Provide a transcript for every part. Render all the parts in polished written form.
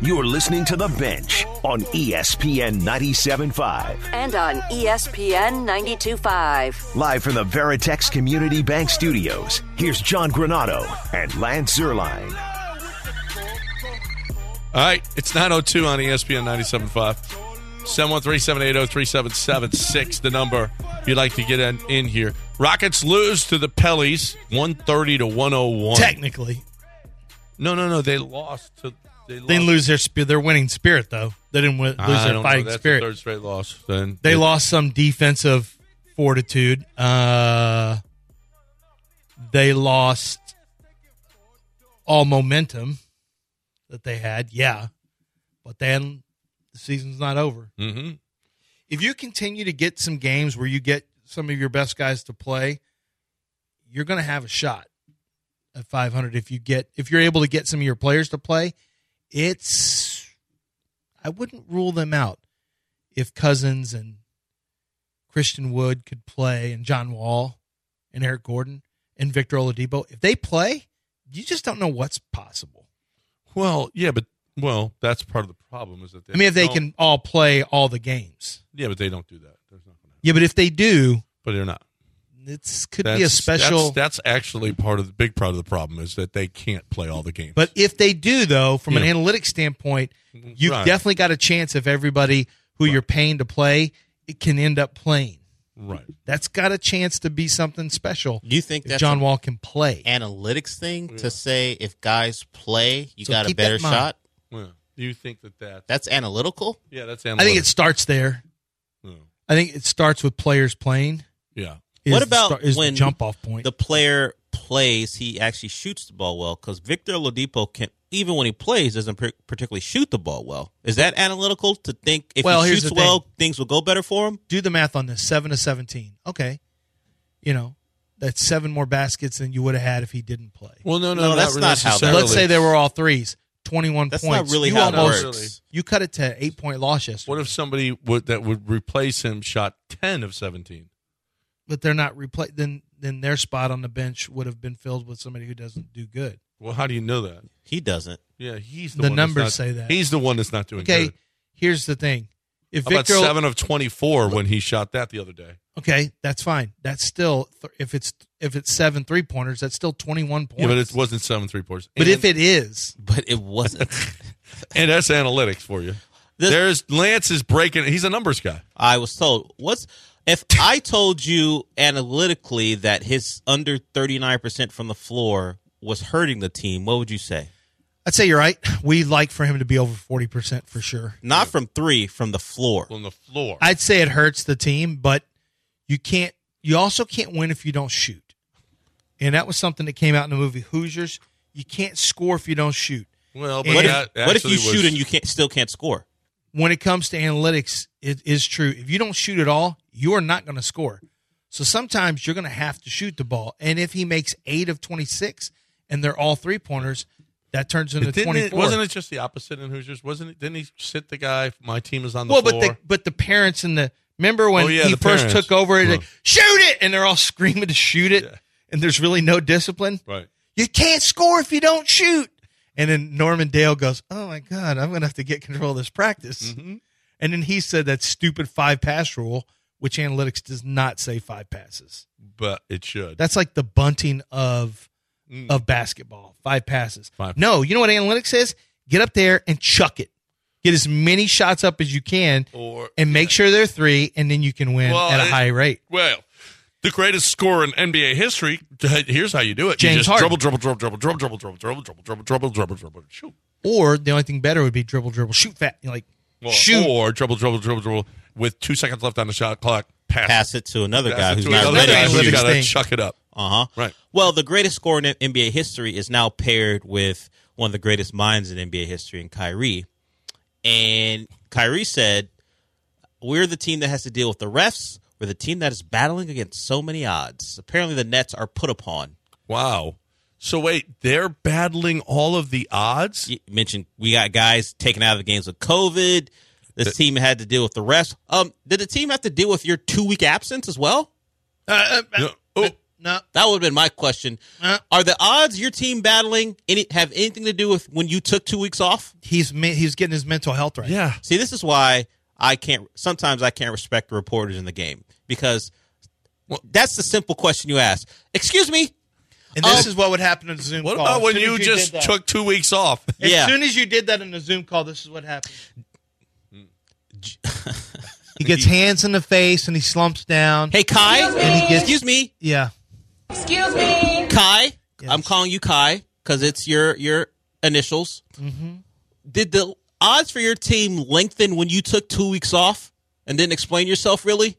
You're listening to The Bench on ESPN 97.5. And on ESPN 92.5. Live from the Veritex Community Bank Studios, here's John Granado and Lance Zierlein. All right, it's 9:02 on ESPN 97.5. 713-780-3776, the number if you'd like to get in here. Rockets lose to the Pellies, 130-101. Technically. No. They lost. They didn't lose their winning spirit, though. They didn't lose their fighting That's spirit. That's the third straight loss. Then they lost some defensive fortitude. They lost all momentum that they had, yeah. But then the season's not over. Mm-hmm. If you continue to get some games where you get some of your best guys to play, you're going to have a shot at 500. If you're able to get some of your players to play, I wouldn't rule them out. If Cousins and Christian Wood could play, and John Wall and Eric Gordon and Victor Oladipo, if they play, you just don't know what's possible. Well, yeah, but that's part of the problem is that if they can all play all the games. Yeah, but they don't do that. There's not gonna happen. Yeah, but if they do, but they're not. It could be a special. That's actually big part of the problem is that they can't play all the games. But if they do, though, from an analytics standpoint, you've definitely got a chance if everybody who you're paying to play it can end up playing. Right. That's got a chance to be something special. Do you think that's John Wall can play? Analytics thing to say if guys play, you got a better shot? Yeah. Do you think that's analytical? Yeah, that's analytical. I think it starts there. I think it starts with players playing. Yeah. What about when the jump off point? The player plays, he actually shoots the ball well? Because Victor Oladipo even when he plays, doesn't particularly shoot the ball well. Is that analytical to think if he shoots well, things will go better for him? Do the math on this: 7-17. Okay, that's 7 more baskets than you would have had if he didn't play. Well, no, that's not how. Let's say they were all threes. 21 that's points. That's not really how it works. You cut it to 8-point loss yesterday. What if somebody that would replace him shot 10 of 17? But they're not then their spot on the bench would have been filled with somebody who doesn't do good. Well, how do you know that? He doesn't. Yeah, he's the numbers say that. He's the one that's not doing good. Okay, here's the thing. How about 7 of 24 when he shot that the other day? Okay, that's fine. That's still if it's 7 3-pointers, that's still 21 points. Yeah, but it wasn't 7 3-pointers. But if it is, but it wasn't. And that's analytics for you. Lance is breaking. He's a numbers guy. I was told if I told you analytically that his under 39% from the floor was hurting the team, what would you say? I'd say you're right. We'd like for him to be over 40% for sure. Not from 3, from the floor. From the floor. I'd say it hurts the team, but you also can't win if you don't shoot. And that was something that came out in the movie Hoosiers. You can't score if you don't shoot. Well, but what if you shoot and you still can't score? When it comes to analytics, it is true. If you don't shoot at all, you are not going to score. So sometimes you're going to have to shoot the ball. And if he makes 8 of 26 and they're all 3-pointers, that turns into 24. Wasn't it just the opposite in Hoosiers? Didn't he sit the guy? My team is on the floor. But the parents remember when he first took over, like, shoot it, and they're all screaming to shoot it, and there's really no discipline. Right. You can't score if you don't shoot. And then Norman Dale goes, "Oh my God, I'm going to have to get control of this practice." Mm-hmm. And then he said that stupid 5-pass rule, which analytics does not say 5 passes, but it should. That's like the bunting of basketball. 5 passes. No, you know what analytics says? Get up there and chuck it. Get as many shots up as you can and make sure they're 3, and then you can win at a high rate. Well, the greatest scorer in NBA history, here's how you do it. James Harden. Dribble. Shoot. Or the only thing better would be dribble, shoot fat. Shoot. Or dribble with 2 seconds left on the shot clock. Pass it to another guy who's not ready. You got to chuck it up. Right. Well, the greatest scorer in NBA history is now paired with one of the greatest minds in NBA history, in Kyrie. And Kyrie said, "We're the team that has to deal with the refs. We're the team that is battling against so many odds." Apparently, the Nets are put upon. Wow. So wait, they're battling all of the odds? You mentioned we got guys taken out of the games with COVID. This team had to deal with the refs. Did the team have to deal with your 2-week absence as well? No. That would have been my question. Are the odds your team battling have anything to do with when you took 2 weeks off? He's getting his mental health right. Yeah. See, this is why sometimes I can't respect the reporters in the game, because that's the simple question you ask. Excuse me? And this is what would happen in a Zoom What call. about when you just took 2 weeks off? As soon as you did that in a Zoom call, this is what happened. He gets hands in the face and he slumps down. Hey, Kai. Excuse me. Yeah. Excuse me. Kai. Yes. I'm calling you Kai because it's your initials. Mm-hmm. Did the odds for your team lengthen when you took 2 weeks off and didn't explain yourself, really?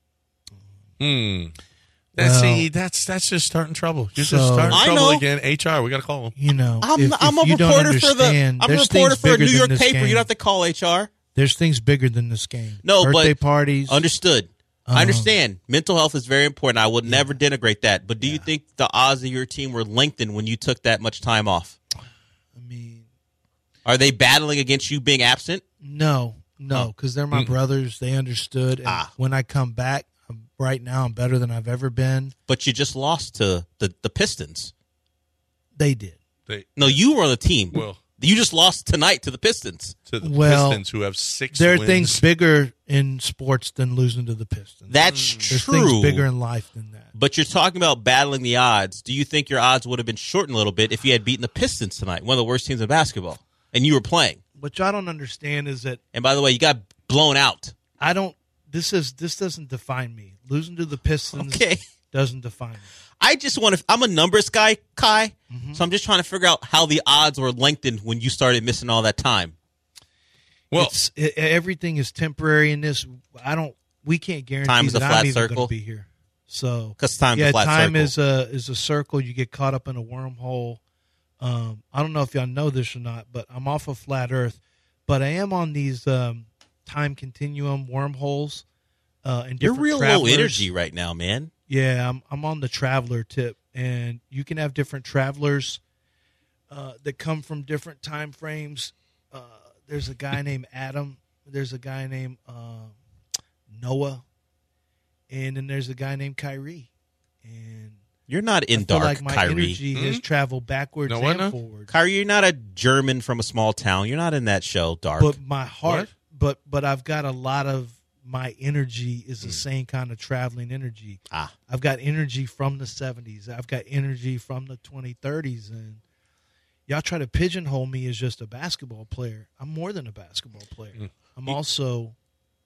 See, that's just starting trouble. You're just starting trouble again. HR, we got to call them. You know, I'm a reporter for a New York paper. You don't have to call HR. There's things bigger than this game. No, birthday but parties. Understood. I understand. Mental health is very important. I would never denigrate that. But do you think the odds of your team were lengthened when you took that much time off? I mean, are they battling against you being absent? No, because they're my brothers. They understood. And when I come back, right now, I'm better than I've ever been. But you just lost to the Pistons. They did. No, you were on the team. Well, you just lost tonight to the Pistons. To the Pistons, who have 6 there wins. There are things bigger in sports than losing to the Pistons. That's true. There's things bigger in life than that. But you're talking about battling the odds. Do you think your odds would have been shortened a little bit if you had beaten the Pistons tonight, one of the worst teams in basketball, and you were playing? What I don't understand is that. And by the way, you got blown out. This doesn't define me. Losing to the Pistons doesn't define me. I just want to. I'm a numbers guy, Kai. Mm-hmm. So I'm just trying to figure out how the odds were lengthened when you started missing all that time. Well, everything is temporary in this. We can't guarantee time is that a flat I'm even circle. going to be here. So because time's a flat time circle. is a circle. You get caught up in a wormhole. I don't know if y'all know this or not, but I'm off of flat Earth. But I am on these time continuum wormholes. You're real travelers. low energy right now, man. Yeah, I'm on the traveler tip, and you can have different travelers that come from different time frames. There's a guy named Adam. There's a guy named Noah, and then there's a guy named Kyrie. And you're not in I feel dark, like my Kyrie. energy has traveled backwards and forward. Kyrie, you're not a German from a small town. You're not in that show, Dark. But my heart, but I've got a lot of my energy is the same kind of traveling energy. I've got energy from the 70s. I've got energy from the 2030s. And y'all try to pigeonhole me as just a basketball player. I'm more than a basketball player. I'm also,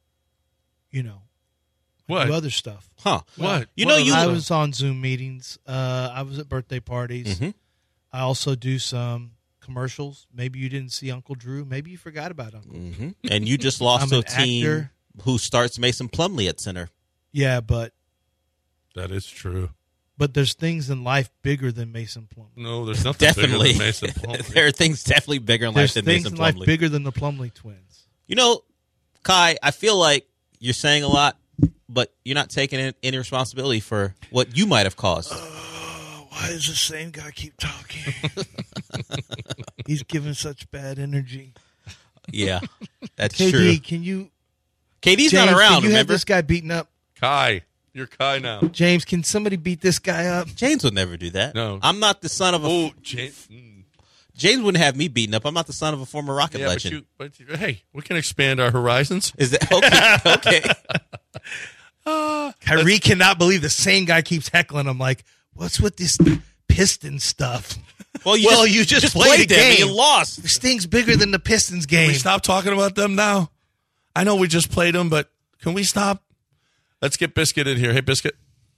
do other stuff. Huh. What? I was on Zoom meetings. I was at birthday parties. Mm-hmm. I also do some commercials. Maybe you didn't see Uncle Drew. Maybe you forgot about Uncle Drew. Mm-hmm. And you just lost to a team who starts Mason Plumlee at center. Yeah, but that is true. But there's things in life bigger than Mason Plumlee. No, there's nothing bigger than Mason Plumlee. There are things definitely bigger in life than Mason Plumlee. There's things in life bigger than the Plumlee twins. Kai, I feel like you're saying a lot, but you're not taking any responsibility for what you might have caused. Why does the same guy keep talking? He's giving such bad energy. Yeah, that's KD, true. Can you... KD's James, not around, can you remember? have this guy beaten up? Kai. You're Kai now. James, can somebody beat this guy up? James would never do that. No. I'm not the son of a... Oh, James. James wouldn't have me beaten up. I'm not the son of a former Rocket legend. But hey, we can expand our horizons. Is that okay? Kyrie cannot believe the same guy keeps heckling him like, what's with this Piston stuff? Well, you just played the game. You lost. This thing's bigger than the Pistons game. Can we stop talking about them now? I know we just played them, but can we stop? Let's get Biscuit in here. Hey, Biscuit.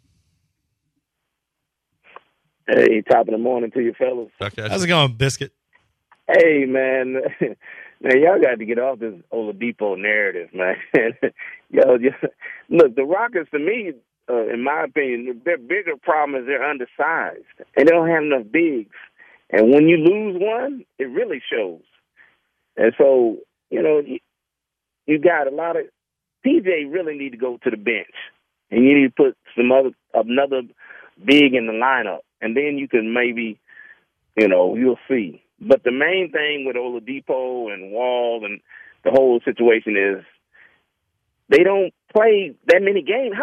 Hey, top of the morning to you fellas. How's it going, Biscuit? Hey, man. Man, y'all got to get off this Oladipo narrative, man. Look, the Rockets, to me, in my opinion, their bigger problem is they're undersized, and they don't have enough bigs. And when you lose one, it really shows. And so, you got a lot of PJ really need to go to the bench, and you need to put another big in the lineup, and then you can maybe, you'll see. But the main thing with Oladipo and Wall and the whole situation is they don't play that many games. How many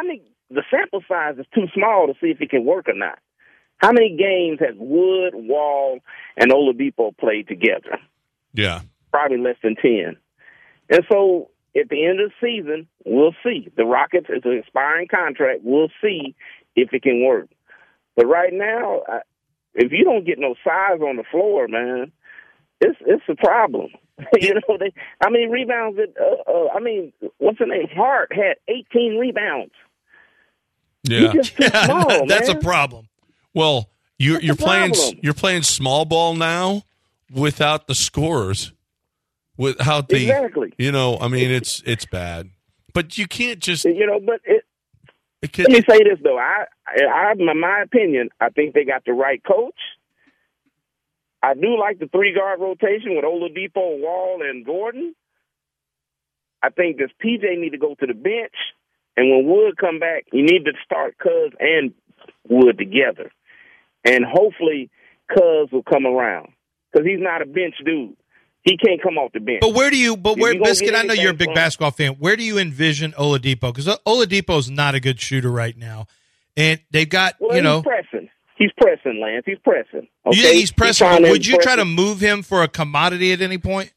the sample size is too small to see if it can work or not. How many games has Wood, Wall, and Oladipo played together? Yeah. Probably less than 10. And so at the end of the season, we'll see. The Rockets, it's an expiring contract. We'll see if it can work. But right now, if you don't get no size on the floor, man, it's a problem. You know, how many rebounds did, what's her name? Hart had 18 rebounds. Yeah. He's just too small, that's man. a problem. Well, you're playing small ball now without the scorers, without the exactly. You know, I mean, it's bad. But you can't just But let me say this though. I in my opinion, I think they got the right coach. I do like the 3-guard rotation with Oladipo, Wall, and Gordon. I think this PJ need to go to the bench, and when Wood come back, you need to start Cuz and Wood together, and hopefully Cuz will come around because he's not a bench dude. He can't come off the bench. But Biscuit, I know you're a big basketball fan. Where do you envision Oladipo? Because Oladipo's not a good shooter right now, and they've got he's pressing. He's pressing, Lance. He's pressing. Okay? You think he's pressing? Would you try to move him for a commodity at any point?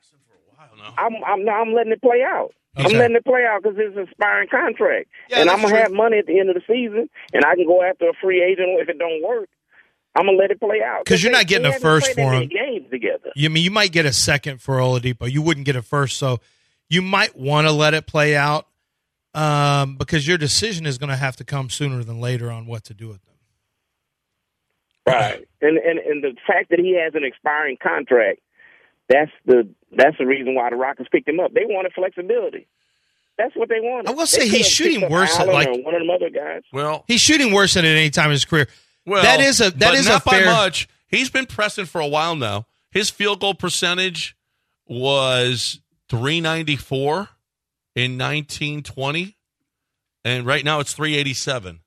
I'm letting it play out. Okay. I'm letting it play out because it's an expiring contract, Yeah, and that's I'm gonna true. have money at the end of the season, and I can go after a free agent if it don't work. I'm gonna let it play out Because you're not getting a first for him. Games together. You might get a second for Oladipo. You wouldn't get a first, so you might want to let it play out because your decision is going to have to come sooner than later on what to do with them. Right, and the fact that he has an expiring contract, that's the reason why the Rockets picked him up. They wanted flexibility. That's what they wanted. I will say he's shooting worse than or one of them other guys. Well, he's shooting worse than at any time in his career. Well, that is a not fair. by much. He's been pressing for a while now. His field goal percentage was .394 in 1920, and right now it's .387.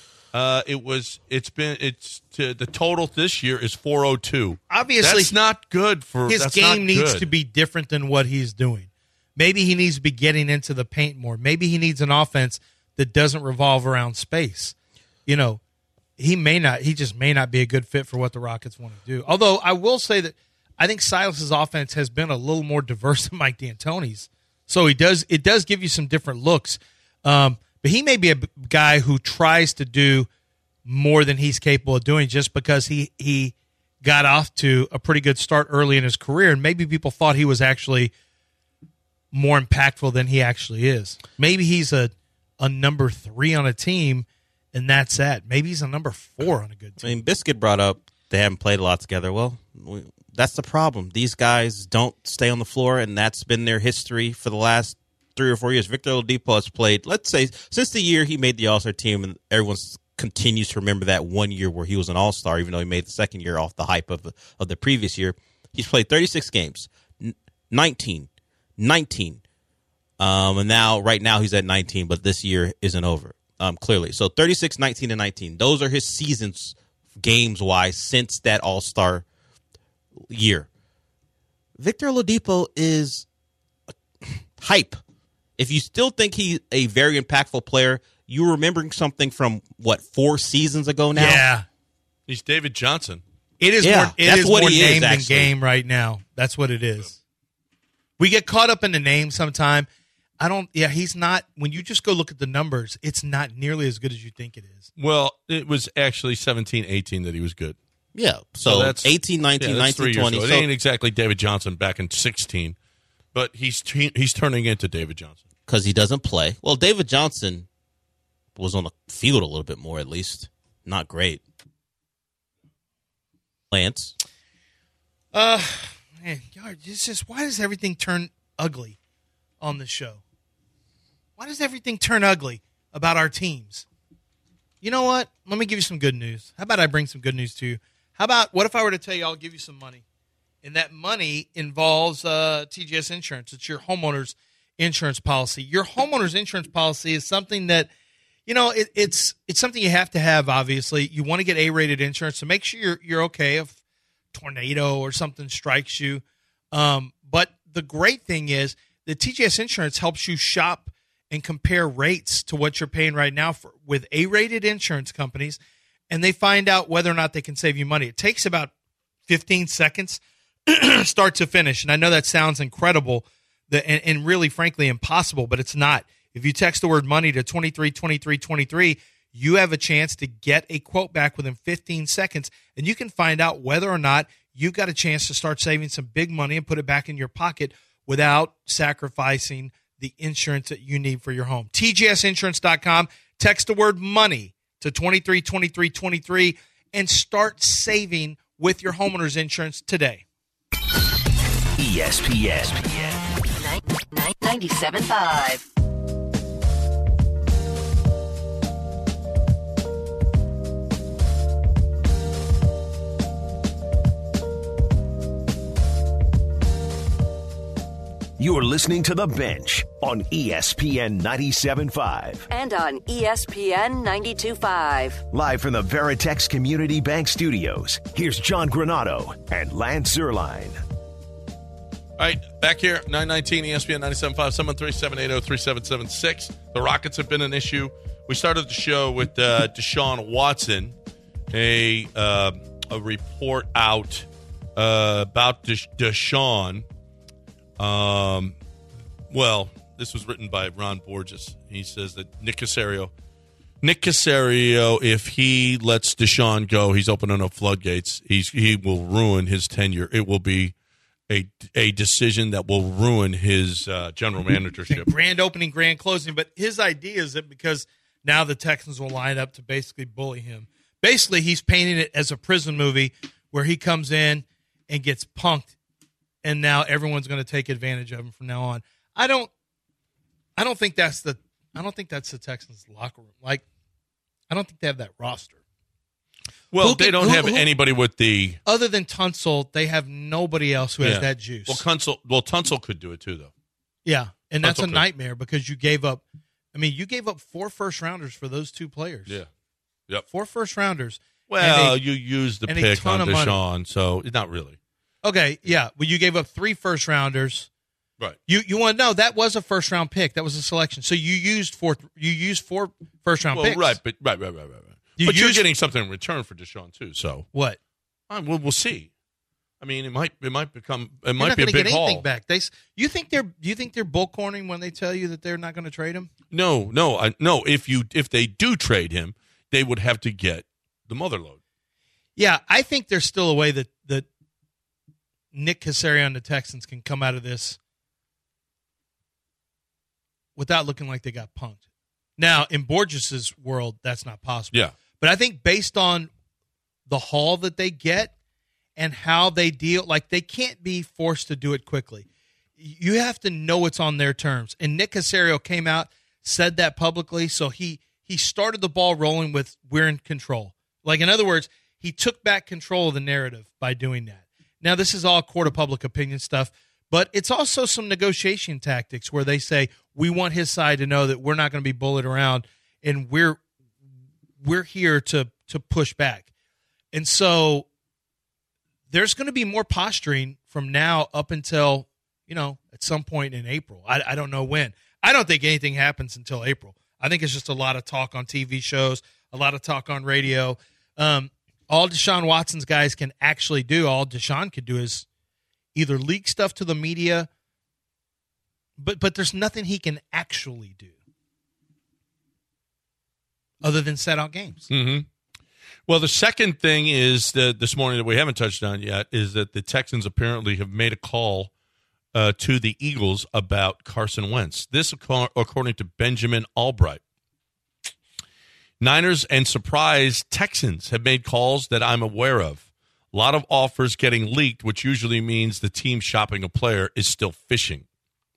The total this year is .402. Obviously, that's not good for his game needs to be different than what he's doing. Maybe he needs to be getting into the paint more. Maybe he needs an offense that doesn't revolve around space. You know, he just may not be a good fit for what the Rockets want to do. Although I will say that I think Silas's offense has been a little more diverse than Mike D'Antoni's. So it does give you some different looks. But he may be a guy who tries to do more than he's capable of doing just because he got off to a pretty good start early in his career, and maybe people thought he was actually more impactful than he actually is. Maybe he's a number 3 on a team, and that's that. Maybe he's a number 4 on a good team. I mean, Biscuit brought up they haven't played a lot together. Well, that's the problem. These guys don't stay on the floor, and that's been their history for the last 3 or 4 years. Victor Oladipo has played, let's say, since the year he made the All-Star team, and everyone continues to remember that 1 year where he was an All-Star, even though he made the second year off the hype of the previous year. He's played 36 games, 19. And right now he's at 19, but this year isn't over, clearly. So 36, 19, and 19. Those are his seasons, games-wise, since that All-Star year. Victor Oladipo is hype. If you still think he's a very impactful player, you're remembering something from, 4 seasons ago now? Yeah. He's David Johnson. It is Yeah, more, it that's is what more he name is, than actually. game right now. That's what it is. We get caught up in the name sometime. He's not, when you just go look at the numbers, it's not nearly as good as you think it is. Well, it was actually 17-18 that he was good. Yeah. So that's 18, 19, yeah, that's 19, 3 years 20. ago. It ain't exactly David Johnson back in 16, but he's turning into David Johnson. Because he doesn't play. Well, David Johnson was on the field a little bit more, at least. Not great. Lance? Man, it's just, why does everything turn ugly on this show? Why does everything turn ugly about our teams? You know what? Let me give you some good news. How about I bring some good news to you? What if I were to tell you I'll give you some money? And that money involves TGS Insurance. It's your homeowner's insurance policy. Your homeowner's insurance policy is something that, it's something you have to have, obviously. You want to get A-rated insurance, so make sure you're okay if a tornado or something strikes you. But the great thing is that TGS Insurance helps you shop and compare rates to what you're paying right now with A-rated insurance companies, and they find out whether or not they can save you money. It takes about 15 seconds start to finish, and I know that sounds incredible and really, frankly, impossible, but it's not. If you text the word money to 232323, you have a chance to get a quote back within 15 seconds, and you can find out whether or not you've got a chance to start saving some big money and put it back in your pocket without sacrificing the insurance that you need for your home. TGSinsurance.com. Text the word money to 232323 and start saving with your homeowner's insurance today. ESPN 97.5. You're listening to The Bench on ESPN 97.5. And on ESPN 92.5. Live from the Veritex Community Bank Studios, here's John Granado and Lance Zierlein. All right, back here, 919 ESPN 97.5, 730-3776. The Rockets have been an issue. We started the show with Deshaun Watson, a report out about Deshaun. Well, this was written by Ron Borges. He says that Nick Caserio, if he lets Deshaun go, he's opening up floodgates. He will ruin his tenure. It will be a decision that will ruin his general managership. Grand opening, grand closing. But his idea is that because now the Texans will line up to basically bully him. Basically, he's painting it as a prison movie where he comes in and gets punked, and now everyone's going to take advantage of him from now on. I don't think that's the Texans locker room. Like, I don't think they have that roster. Well, they don't have anybody with the other than Tunsil. They have nobody else who has that juice. Well, Tunsil could do it too, though. Yeah, and that's a nightmare because you gave up. I mean, you gave up 4 first-rounders for those 2 players. Yeah, yep. 4 first-rounders. Well, you used the pick on Deshaun, so not really. Okay, yeah. Well, you gave up 3 first-rounders. Right. You want to know that was a first-round pick. That was a selection. So you used 4 first-round picks. Right. But you're getting something in return for Deshaun too. So what? We'll see. I mean, it might be a big haul. Back. Do you think they're bullcorning when they tell you that they're not going to trade him? No. If they do trade him, they would have to get the mother load. Yeah, I think there's still a way that Nick Caserio and the Texans can come out of this without looking like they got punked. Now, in Borges' world, that's not possible. Yeah. But I think based on the haul that they get and how they deal, like they can't be forced to do it quickly. You have to know it's on their terms. And Nick Caserio came out, said that publicly, so he started the ball rolling with we're in control. Like, in other words, he took back control of the narrative by doing that. Now, this is all court of public opinion stuff, but it's also some negotiation tactics where they say, we want his side to know that we're not going to be bullied around and we're here to push back. And so there's going to be more posturing from now up until, at some point in April. I don't know when. I don't think anything happens until April. I think it's just a lot of talk on TV shows, a lot of talk on radio. All Deshaun Watson's guys can actually do, all Deshaun could do is either leak stuff to the media, but there's nothing he can actually do other than set out games. Mm-hmm. Well, the second thing is that this morning that we haven't touched on yet is that the Texans apparently have made a call to the Eagles about Carson Wentz. This, according to Benjamin Albright. Niners and surprise Texans have made calls that I'm aware of. A lot of offers getting leaked, which usually means the team shopping a player is still fishing.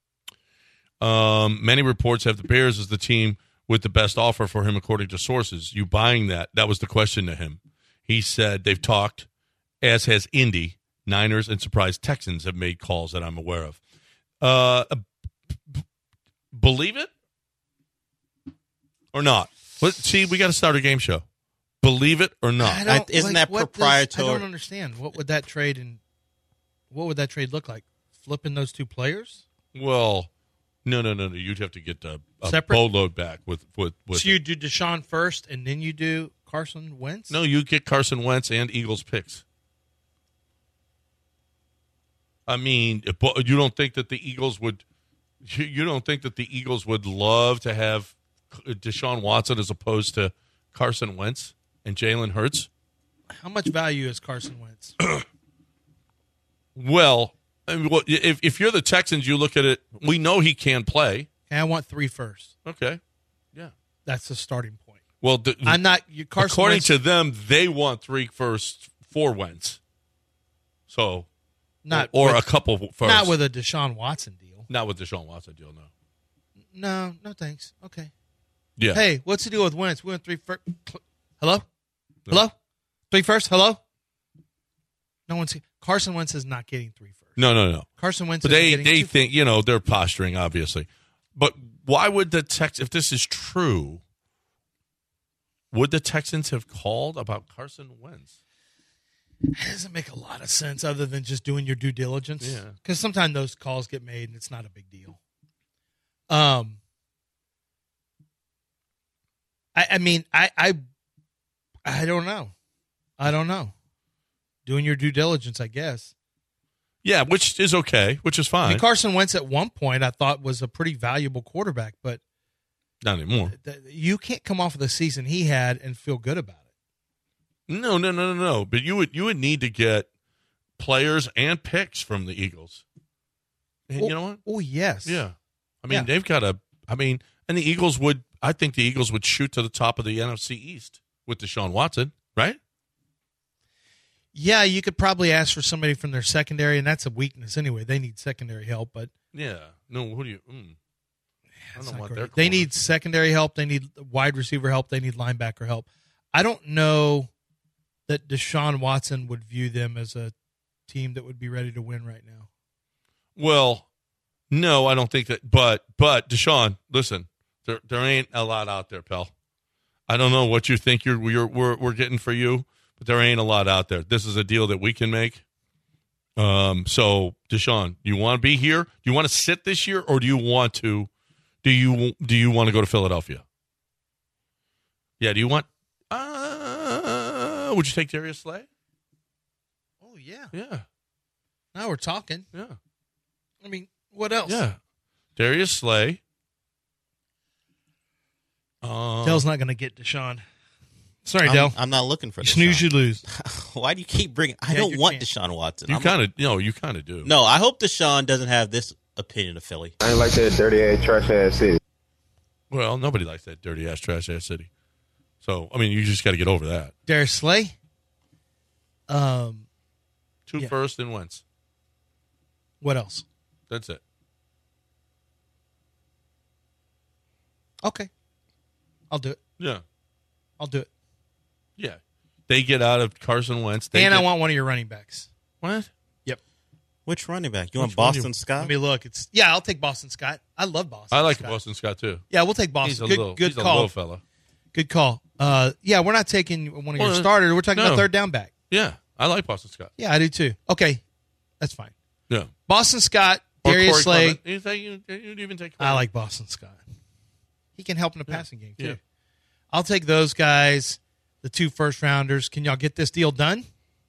Many reports have the Bears as the team with the best offer for him, according to sources. You buying that? That was the question to him. He said they've talked, as has Indy. Niners and surprise Texans have made calls that I'm aware of. Believe it or not? See, we got to start a game show. Believe it or not? Isn't that proprietary? I don't understand. What would that trade look like? Flipping those 2 players? Well, No. You'd have to get a Separate? boatload back with. So you do Deshaun first, and then you do Carson Wentz? No, you get Carson Wentz and Eagles picks. I mean, you don't think that the Eagles would? You don't think that the Eagles would love to have Deshaun Watson as opposed to Carson Wentz and Jalen Hurts? How much value is Carson Wentz? Well, I mean, if you're the Texans, you look at it. We know he can play. Okay, I want 3 firsts. Okay, yeah, that's the starting point. Well, I'm not. Carson according Wentz, to them, they want 3 firsts for Wentz. So, not or with, a couple firsts. Not with a Deshaun Watson deal. Not with Deshaun Watson deal. No. No, thanks. Okay. Yeah. Hey, what's the deal with Wentz? We went 3 first. Hello? 3 firsts? Hello? No one's. Carson Wentz is not getting 3 firsts. No. Carson Wentz. But is they think they're posturing, obviously. But why would the Texans, if this is true, would the Texans have called about Carson Wentz? It doesn't make a lot of sense other than just doing your due diligence. Yeah. Because sometimes those calls get made and it's not a big deal. I mean, I don't know. I don't know. Doing your due diligence, I guess. Yeah, which is okay, which is fine. I mean, Carson Wentz at one point I thought was a pretty valuable quarterback, but not anymore. You can't come off of the season he had and feel good about it. No. But you would need to get players and picks from the Eagles. And you know what? Oh, yes. Yeah. I mean, they've got and the Eagles would, I think the Eagles would shoot to the top of the NFC East with Deshaun Watson, right? Yeah, you could probably ask for somebody from their secondary, and that's a weakness anyway. They need secondary help, but yeah, no. Who do you? I don't want their. They need secondary help. They need wide receiver help. They need linebacker help. I don't know that Deshaun Watson would view them as a team that would be ready to win right now. Well, no, I don't think that. But Deshaun, listen, there ain't a lot out there, pal. I don't know what you think we're getting for you. But there ain't a lot out there. This is a deal that we can make. So, Deshaun, do you want to be here? Do you want to sit this year, or do you want to? Do you want to go to Philadelphia? Yeah. Do you want? Would you take Darius Slay? Oh yeah. Yeah. Now we're talking. Yeah. I mean, what else? Yeah. Darius Slay. Dell's not going to get Deshaun. Sorry, Dell. I'm not looking for you Deshaun. Snooze, you lose. Why do you keep bringing? I don't want Deshaun Watson. You kind of do. No, I hope Deshaun doesn't have this opinion of Philly. I ain't like that dirty ass trash ass city. Well, nobody likes that dirty ass trash ass city. So I mean, you just got to get over that. Darius Slay. 2 first and Wentz. What else? That's it. Okay, I'll do it. Yeah, I'll do it. Yeah, they get out of Carson Wentz. I want one of your running backs. What? Yep. Which running back? You want Boston Scott? Let me look. I'll take Boston Scott. I love Boston. I like Scott. Boston Scott too. Yeah, we'll take Boston. He's Good a call. little fella. Good call. Yeah, we're not taking one of your starters. We're talking about third down back. Yeah, I like Boston Scott. Yeah, I do too. Okay, that's fine. Yeah, Boston Scott, Darius Slay. You'd even take. I like Boston Scott. He can help in the passing game too. Yeah. I'll take those guys. The 2 first rounders. Can y'all get this deal done?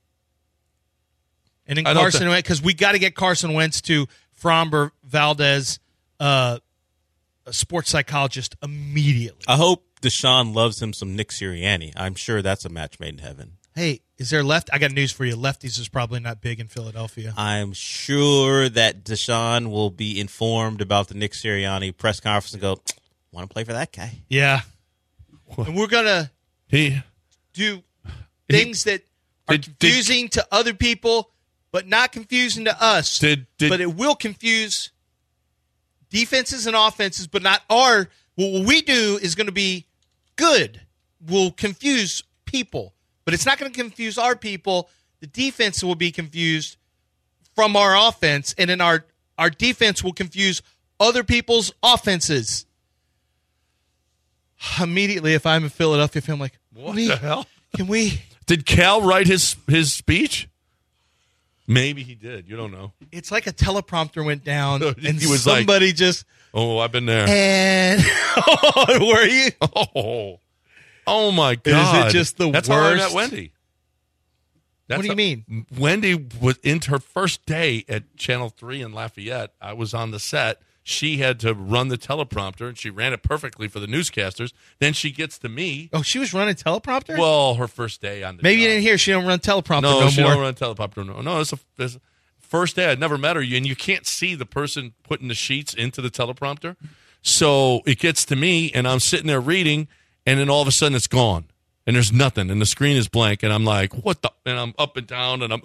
And then Carson Wentz, because we got to get Carson Wentz to Framber Valdez, a sports psychologist, immediately. I hope Deshaun loves him some Nick Sirianni. I'm sure that's a match made in heaven. Hey, is there left? I got news for you. Lefties is probably not big in Philadelphia. I'm sure that Deshaun will be informed about the Nick Sirianni press conference and go, want to play for that guy? Yeah. And we're going to do things that are confusing to other people, but not confusing to us. But it will confuse defenses and offenses, but not our. What we do is going to be good. We'll confuse people, but it's not going to confuse our people. The defense will be confused from our offense, and then our defense will confuse other people's offenses. Immediately, if I'm in Philadelphia, I'm like, what the hell? Can we? Did Cal write his speech? Maybe he did. You don't know. It's like a teleprompter went down, and He was somebody like, just. Oh, I've been there. And were you? Oh my God! Is it just the That's worst? how I met Wendy. What do you mean? Wendy was into her first day at Channel 3 in Lafayette. I was on the set. She had to run the teleprompter, and she ran it perfectly for the newscasters. Then she gets to me. Oh, she was running teleprompter? Well, her first day on the Maybe job. you didn't hear. She don't run teleprompter no she more. don't run teleprompter. No, it's a first day. I'd never met her, and you can't see the person putting the sheets into the teleprompter. So it gets to me, and I'm sitting there reading, and then all of a sudden it's gone. And there's nothing, and the screen is blank, and I'm like, what the? And I'm up and down, and I'm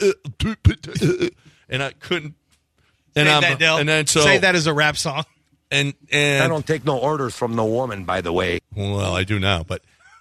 and I couldn't. And Save I'm that, Del. and then so Save that as a rap song. And I don't take no orders from no woman, by the way. Well, I do now, but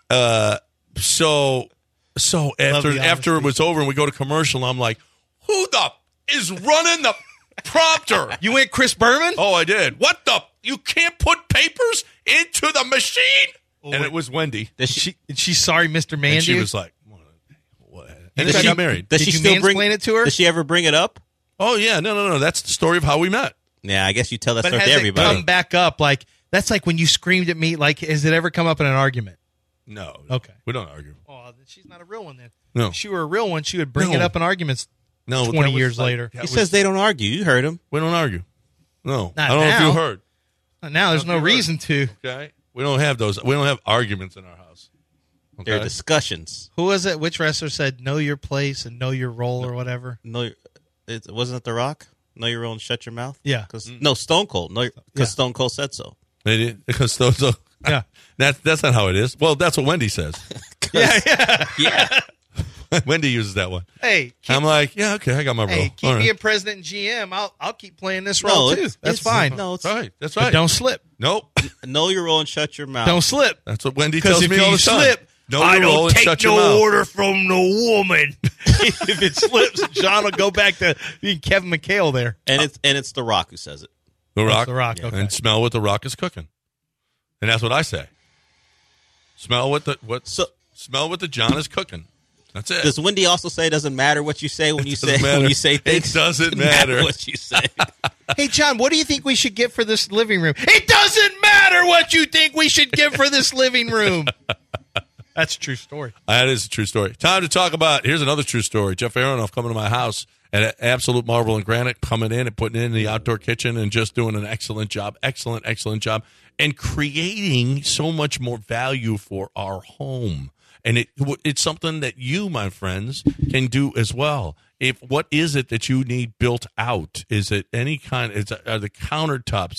so after it was over and we go to commercial, I'm like, who the is running the prompter? You went Chris Berman? Oh, I did. What the? You can't put papers into the machine? And it was Wendy. She's sorry, Mr. Mandy. And she was like, what? And then she got married. Does Did she you still bring mansplain it to her? Does she ever bring it up? Oh, yeah. No. That's the story of how we met. Yeah, I guess you tell that But story has to it everybody. come back up? Like, that's like when you screamed at me. Like, has it ever come up in an argument? No. Okay. We don't argue. Oh, then she's not a real one then. No. If she were a real one, she would bring No. it up in arguments No. 20 that was years like- later. that He was- says they don't argue. You heard him. we don't argue. No. Not I don't know if now. you heard. Now there's no reason to. Okay. We don't have those. We don't have arguments in our house. Okay. There are discussions. Who was it? Which wrestler said, know your place and know your role or whatever? No, wasn't it The Rock? Know your role and shut your mouth. Yeah. No, Stone Cold. No, because Yeah. Stone Cold said so. They did because those. Yeah. That's not how it is. Well, that's what Wendy says. Yeah. Wendy uses that one. Hey, I'm like, yeah, okay, I got my role. hey, keep All right. being president and GM. I'll keep playing this No, role too. it's- That's it's- fine. No, it's, That's right. That's But right. don't slip. Nope. know your role and shut your mouth. Don't slip. That's what Wendy Because tells if me all you the time. slip, Know I your role don't and take shut your no mouth. order from no woman. If it slips, John will go back to being Kevin McHale there. And it's The Rock who says it. The Rock. The Rock, okay. And smell what the Rock is cooking. And that's what I say. Smell what the John is cooking. That's it. Does Wendy also say it doesn't matter what you say when you say doesn't matter. when you say things? It doesn't matter. what you say. Hey, John, what do you think we should get for this living room? It doesn't matter what you think we should get for this living room. That's a true story. That is a true story. Time to talk about, here's another true story. Jeff Aronoff coming to my house at Absolute Marble and Granite, coming in and putting in the outdoor kitchen and just doing an excellent job, excellent job, and creating so much more value for our home. And it's something that you, my friends, can do as well. What is it that you need built out? Is it any kind? Are the countertops?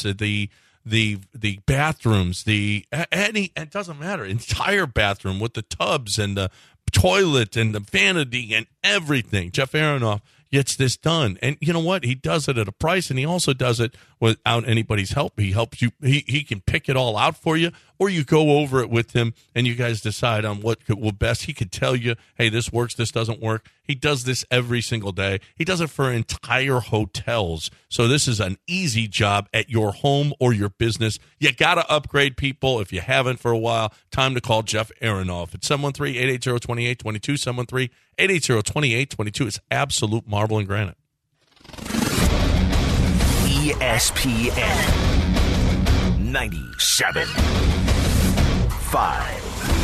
The bathrooms? It doesn't matter. Entire bathroom with the tubs and the toilet and the vanity and everything. Jeff Aronoff gets this done, and you know what? He does it at a price, and he also does it without anybody's help. He helps you. He can pick it all out for you, or you go over it with him, and you guys decide on what will best. He could tell you, hey, this works, this doesn't work. He does this every single day. He does it for entire hotels. So this is an easy job at your home or your business. You got to upgrade, people. If you haven't for a while, time to call Jeff Aronoff at 713-880-2822, 713-880-2822. It's Absolute Marble and Granite. ESPN 97.5.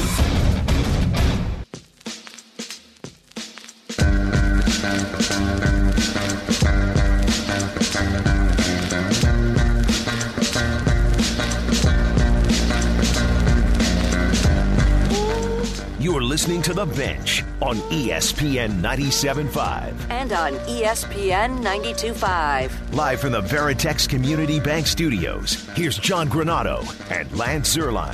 You're listening to The Bench on ESPN 97.5. And on ESPN 92.5. Live from the Veritex Community Bank Studios, here's John Granado and Lance Zierlein.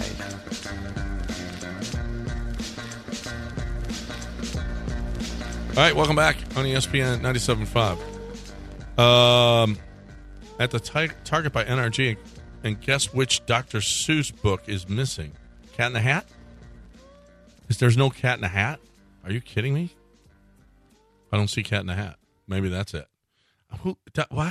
All right, welcome back on ESPN 97.5. At the Target by NRG, and guess which Dr. Seuss book is missing? Cat in the Hat? There's no Cat in the Hat? Are you kidding me? I don't see Cat in the Hat. Maybe that's it. What?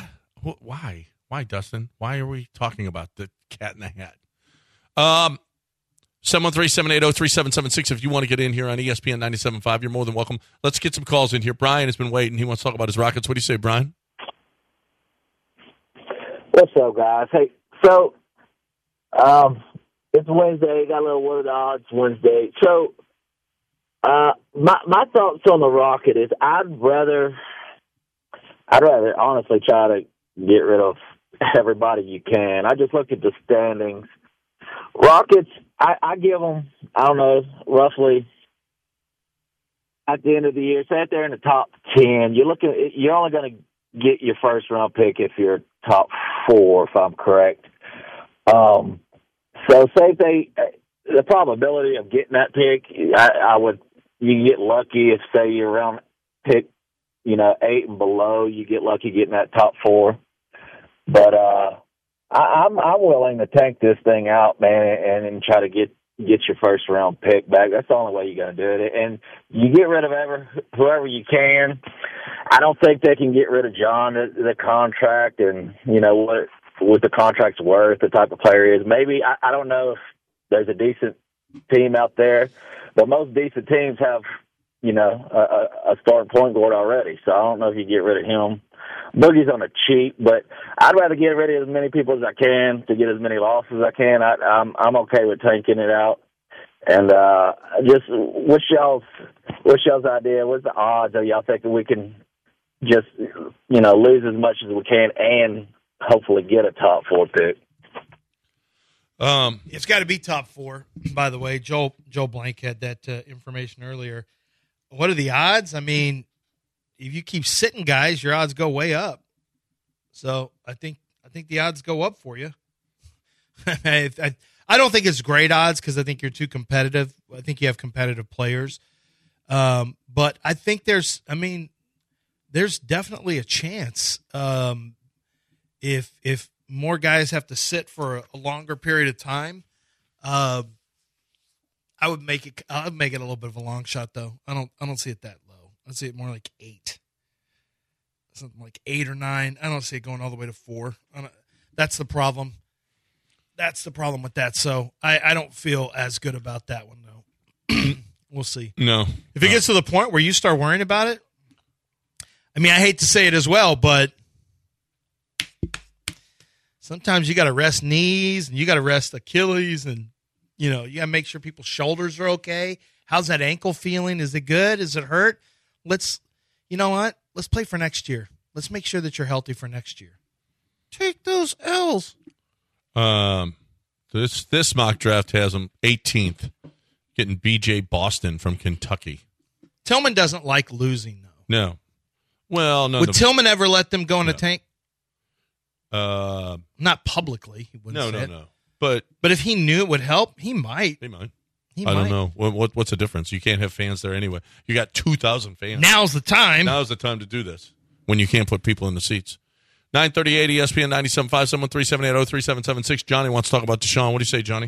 Why, Dustin? Why are we talking about the Cat in the Hat? 713-780-3776 if you want to get in here on ESPN 97.5. You're more than welcome. Let's get some calls in here. Brian has been waiting. He wants to talk about his Rockets. What do you say, Brian? What's up, guys? Hey, so it's Wednesday. Got a little What Are the Odds Wednesday. So my thoughts on the Rocket is I'd rather honestly try to get rid of everybody you can. I just look at the standings. Rockets, I give them, I don't know, roughly at the end of the year, say if they're in the top 10, you're only going to get your first round pick if you're top 4, if I'm correct. So say the probability of getting that pick, you get lucky if say you're around pick, 8 and below, you get lucky getting that top 4. But I'm willing to tank this thing out, man, and try to get your first round pick back. That's the only way you're going to do it. And you get rid of whoever you can. I don't think they can get rid of John, the contract, and what the contract's worth, the type of player he is. Maybe I don't know if there's a decent team out there, but most decent teams have a starting point guard already. So I don't know if you get rid of him. Boogie's on the cheap, but I'd rather get rid of as many people as I can to get as many losses as I can. I'm okay with tanking it out. And just what's y'all's idea? What's the odds of y'all thinking we can just lose as much as we can and hopefully get a top 4 pick? It's got to be top 4. By the way, Joe Blank had that information earlier. What are the odds? I mean, if you keep sitting guys, your odds go way up. So I think the odds go up for you. I don't think it's great odds because I think you're too competitive. I think you have competitive players. But I think there's definitely a chance if more guys have to sit for a longer period of time. I would make it a little bit of a long shot though. I don't see it that low. I'd see it more like 8. Something like 8 or 9. I don't see it going all the way to 4. That's the problem. That's the problem with that. So I don't feel as good about that one, though. We'll see. No. If it gets to the point where you start worrying about it, I mean, I hate to say it as well, but sometimes you got to rest knees and you got to rest Achilles and, you got to make sure people's shoulders are okay. How's that ankle feeling? Is it good? Is it hurt? You know what? Let's play for next year. Let's make sure that you're healthy for next year. Take those L's. This mock draft has him 18th, getting B.J. Boston from Kentucky. Tillman doesn't like losing, though. No. Well, no. Would Tillman ever let them go in a tank? Not publicly. He wouldn't say it. No. But if he knew it would help, he might. He might. I don't know. What's the difference? You can't have fans there anyway. You got 2,000 fans. Now's the time. Now's the time to do this when you can't put people in the seats. 938 ESPN 97.5, 713-780-3776. Johnny wants to talk about Deshaun. What do you say, Johnny?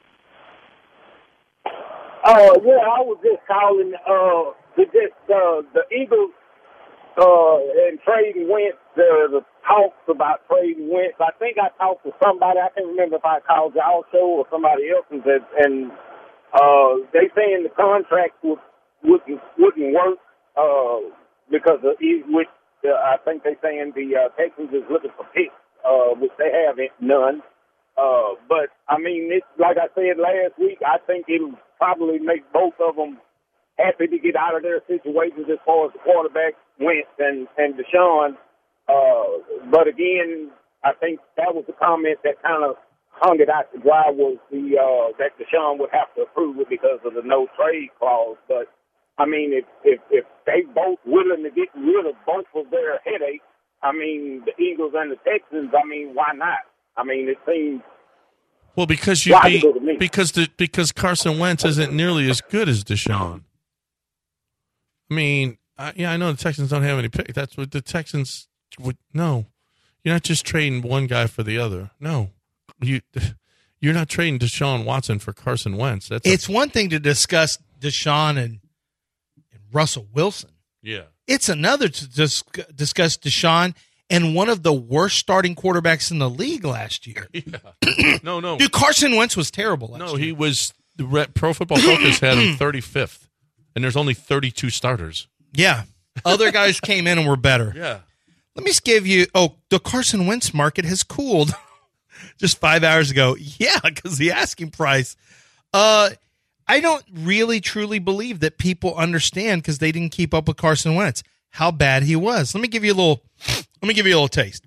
I was just calling the Eagles and trading Wentz. The talks about trading Wentz. I think I talked to somebody. I can't remember if I called y'all show or somebody else's, and they saying the contract wouldn't work because I think they saying the Texans is looking for picks, which they have none. But I mean, it's like I said last week. I think it'll probably make both of them happy to get out of their situations as far as the quarterback Wentz and Deshaun. But again, I think that was the comment that kind of hung it out to dry was that Deshaun would have to approve it because of the no trade clause. But I mean, if they both willing to get rid of both of their headaches, I mean, the Eagles and the Texans, I mean, why not? I mean, it seems. Well, because because Carson Wentz isn't nearly as good as Deshaun. I mean, I know the Texans don't have any pick. That's what the Texans would. No, you're not just trading one guy for the other. No, you're not trading Deshaun Watson for Carson Wentz. It's one thing to discuss Deshaun and Russell Wilson. Yeah, it's another to discuss Deshaun and one of the worst starting quarterbacks in the league last year. Yeah. No. Dude, Carson Wentz was terrible last year. No, he was Pro Football Focus had him 35th, and there's only 32 starters. Yeah. Other guys came in and were better. Yeah. Let me just give you, the Carson Wentz market has cooled just 5 hours ago. Yeah, because the asking price. I don't really truly believe that people understand, because they didn't keep up with Carson Wentz, how bad he was. Let me give you a little taste.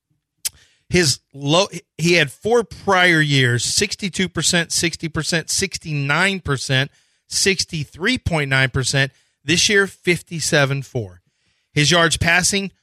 He had 4 prior years, 62%, 60%, 69%, 63.9%. This year, 57.4. His yards passing,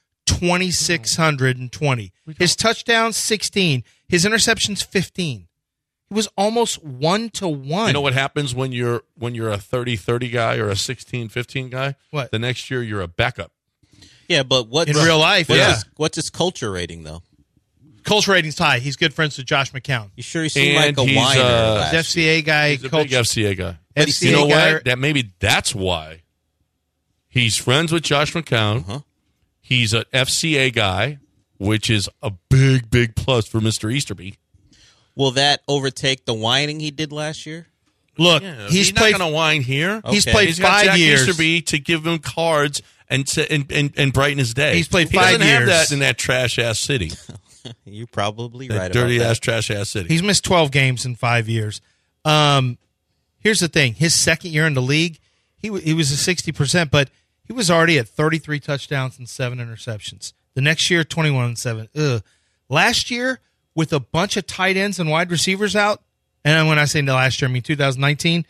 2,620. His touchdowns, 16. His interceptions, 15. He was almost 1-to-1. You know what happens when you're a 30-30 guy or a 16-15 guy? What? The next year you're a backup. Yeah, but in real life, what's his culture rating though? Culture rating's high. He's good friends with Josh McCown. You sure he seemed like a whiner? He's FCA guy. He's a big FCA guy. FCA you know guy. what? That's why he's friends with Josh McCown. Uh-huh. He's an FCA guy, which is a big, big plus for Mr. Easterby. Will that overtake the whining he did last year? Look, he's not going to whine here. He's played 5 years. Easterby to give him cards and brighten his day. He's played 5 years. He doesn't have that in that trash-ass city. You're probably that right dirty-ass, about that. trash-ass city. He's missed 12 games in 5 years. Here's the thing. His second year in the league, he was a 60%, but he was already at 33 touchdowns and 7 interceptions. The next year, 21-7. Last year, with a bunch of tight ends and wide receivers out, and when I say last year, I mean 2019,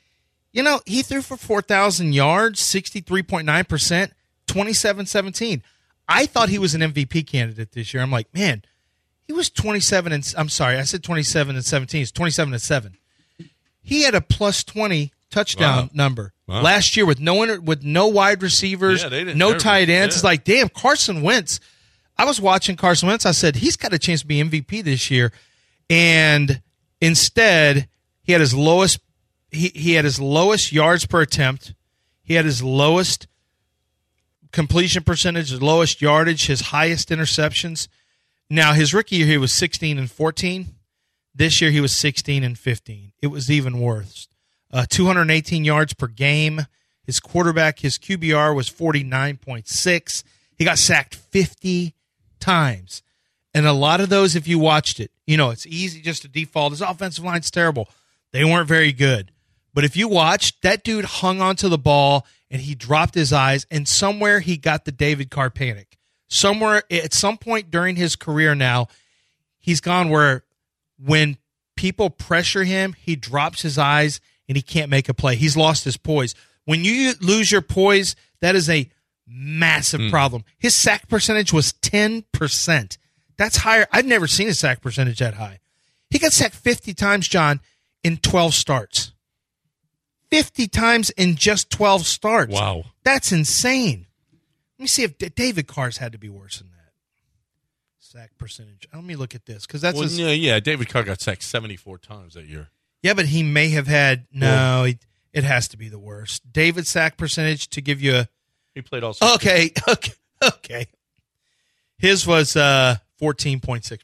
he threw for 4,000 yards, 63.9%, 27-17. I thought he was an MVP candidate this year. I'm like, man, he was 27 and I'm sorry, I said 27 and 17. It's 27-7. He had a plus 20 touchdown number last year with no wide receivers, no tight ends. Yeah. It's like, damn, Carson Wentz. I was watching Carson Wentz. I said, he's got a chance to be MVP this year. And instead, he had his lowest he had his lowest yards per attempt. He had his lowest completion percentage, his lowest yardage, his highest interceptions. Now, his rookie year, he was 16-14. This year, he was 16-15. It was even worse. 218 yards per game. His quarterback, his QBR was 49.6. He got sacked 50 times. And a lot of those, if you watched it, it's easy just to default. His offensive line's terrible. They weren't very good. But if you watched, that dude hung onto the ball and he dropped his eyes, and somewhere he got the David Carr panic. Somewhere, at some point during his career now, he's gone where when people pressure him, he drops his eyes and he can't make a play. He's lost his poise. When you lose your poise, that is a massive problem. His sack percentage was 10%. That's higher. I've never seen a sack percentage that high. He got sacked 50 times, John, in 12 starts. 50 times in just 12 starts. Wow. That's insane. Let me see if David Carr's had to be worse than that. Sack percentage. Let me look at this. Because that's David Carr got sacked 74 times that year. Yeah, but he may have had it has to be the worst. David's sack percentage, to give you a he played all 60. Okay. His was 14.6%.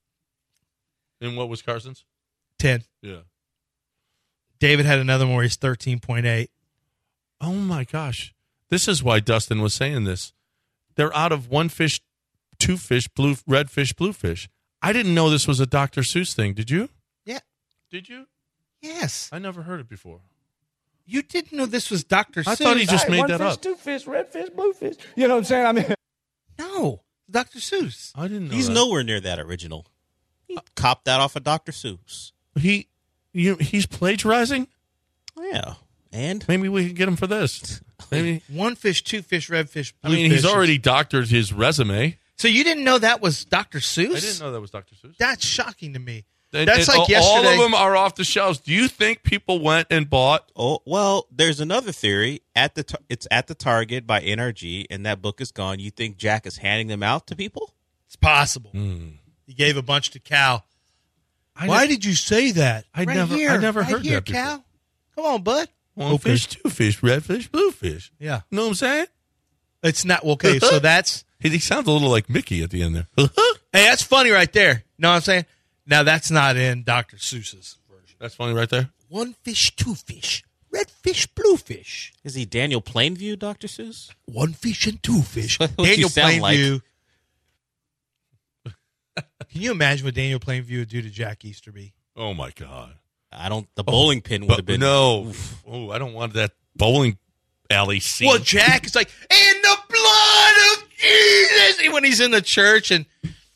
And what was Carson's? 10. Yeah. David had another one where he's 13.8. Oh my gosh. This is why Dustin was saying this. They're out of one fish, two fish, red fish, blue fish. I didn't know this was a Dr. Seuss thing. Did you? Yeah. Did you? Yes. I never heard it before. You didn't know this was Dr. Seuss? I thought he just made that one up. Fish, two fish, red fish, blue fish. You know what I'm saying? I mean, no, Dr. Seuss. I didn't know He's that. nowhere near that original. He copped that off of Dr. Seuss. He's plagiarizing? Yeah. And? Maybe we can get him for this. Maybe one fish, two fish, red fish, blue fish. he's already doctored his resume. So you didn't know that was Dr. Seuss? I didn't know that was Dr. Seuss. That's shocking to me. That's like yesterday. All of them are off the shelves. Do you think people went and bought? Oh, well, there's another theory. It's at the Target by NRG, and that book is gone. You think Jack is handing them out to people? It's possible. He gave a bunch to Cal. Why did you say that? I never heard that before. Cal. Come on, bud. One fish, two fish, red fish, blue fish. Yeah. You know what I'm saying? It's not okay. So that's he sounds a little like Mickey at the end there. Hey, that's funny right there. Know what I'm saying? Now that's not in Dr. Seuss's version. That's funny right there. One fish, two fish. Red fish, blue fish. Is he Daniel Plainview, Dr. Seuss? One fish and two fish. What Daniel Plainview. Like? Can you imagine what Daniel Plainview would do to Jack Easterby? Oh, my God. The bowling pin would have been. No. Oh, I don't want that bowling alley scene. Well, Jack is like, in the blood of Jesus, when he's in the church. And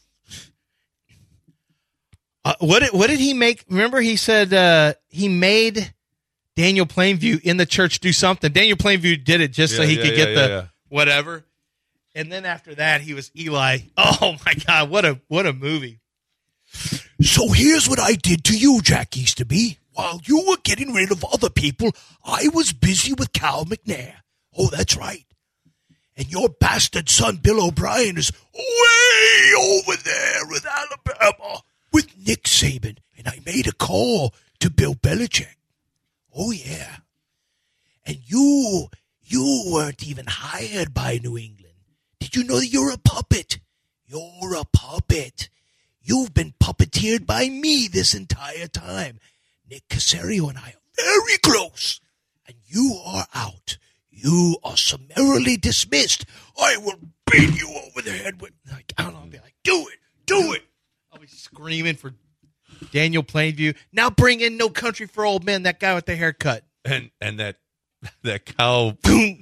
what did he make? Remember, he said he made Daniel Plainview in the church do something. Daniel Plainview did it just so he could get the whatever. And then after that, he was Eli. Oh, my God, what a movie. So here's what I did to you, Jack Easterby. While you were getting rid of other people, I was busy with Cal McNair. Oh, that's right. And your bastard son, Bill O'Brien, is way over there with Alabama with Nick Saban. And I made a call to Bill Belichick. Oh, yeah. And you weren't even hired by New England. Did you know that you're a puppet? You're a puppet. You've been puppeteered by me this entire time. Nick Caserio and I are very close. And you are out. You are summarily dismissed. I will beat you over the head with, I don't know, I'll be like, do it. I'll be screaming for Daniel Plainview. Now bring in No Country for Old Men, that guy with the haircut. And that cow.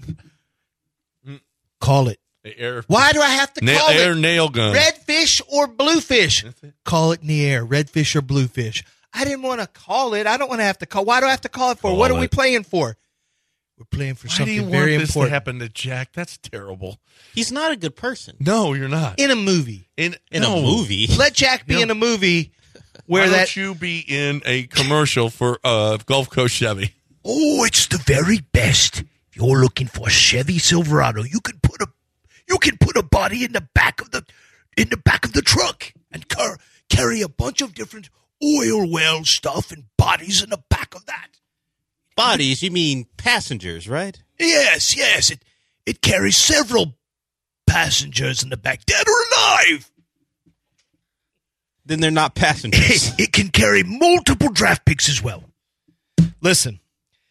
Call it. Why do I have to call it? Nail gun. Redfish or bluefish? Call it in the air. Redfish or bluefish. I didn't want to call it. I don't want to have to call. Why do I have to call it for? What are we playing for? We're playing for something very important. Why do you want this to happen to Jack? That's terrible. He's not a good person. No, you're not. In a movie. In a movie? Let Jack be in a movie where Why don't you be in a commercial for Gulf Coast Chevy? Oh, it's the very best. If you're looking for a Chevy Silverado, you can put a body in the back of the truck and carry a bunch of different oil well stuff and bodies in the back of that. Bodies? You mean passengers, right? Yes. It carries several passengers in the back, dead or alive. Then they're not passengers. It can carry multiple draft picks as well. Listen,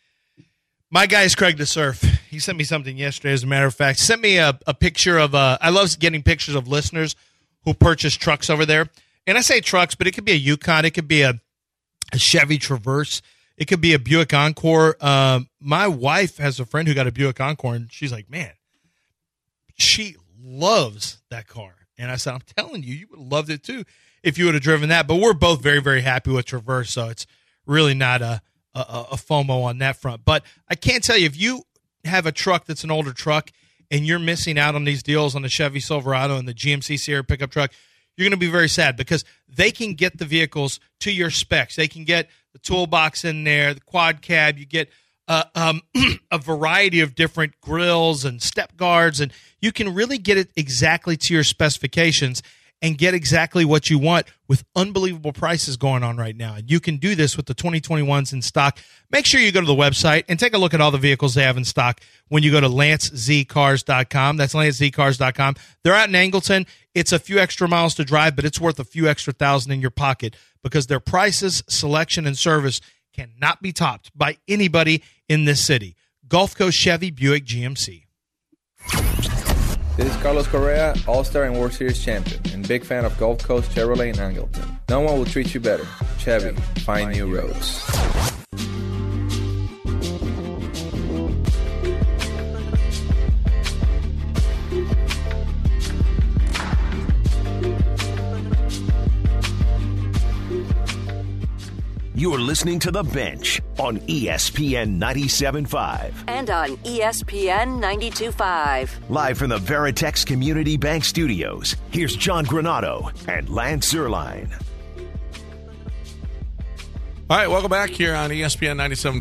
my guy is Craig the Surf. He sent me something yesterday, as a matter of fact. Sent me a picture of, I love getting pictures of listeners who purchase trucks over there. And I say trucks, but it could be a Yukon. It could be a Chevy Traverse. It could be a Buick Encore. My wife has a friend who got a Buick Encore, and she's like, man, she loves that car. And I said, I'm telling you, you would have loved it too if you would have driven that. But we're both very, very happy with Traverse, so it's really not a FOMO on that front. But I can't tell you, if you have a truck that's an older truck and you're missing out on these deals on the Chevy Silverado and the GMC Sierra pickup truck, you're going to be very sad because they can get the vehicles to your specs. They can get the toolbox in there, the quad cab. You get a variety of different grills and step guards, and you can really get it exactly to your specifications and get exactly what you want with unbelievable prices going on right now. And you can do this with the 2021s in stock. Make sure you go to the website and take a look at all the vehicles they have in stock when you go to LanceZCars.com. That's LanceZCars.com. They're out in Angleton. It's a few extra miles to drive, but it's worth a few extra thousand in your pocket because their prices, selection, and service cannot be topped by anybody in this city. Gulf Coast Chevy, Buick, GMC. This is Carlos Correa, All-Star and World Series champion, and big fan of Gulf Coast Chevrolet in Angleton. No one will treat you better. Chevy, find new roads. You're listening to The Bench on ESPN 97.5. And on ESPN 92.5. Live from the Veritex Community Bank Studios, here's John Granado and Lance Zierlein. All right, welcome back here on ESPN 97.5.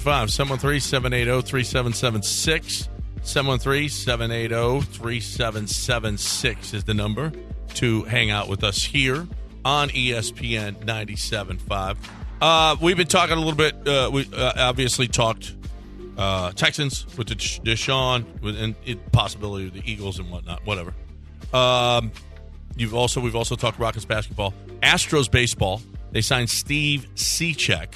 713-780-3776. 713-780-3776 is the number to hang out with us here on ESPN 97.5. We've been talking a little bit. We obviously talked Texans with Deshaun and possibility of the Eagles and whatnot. Whatever. We've also talked Rockets basketball, Astros baseball. They signed Steve Cechek,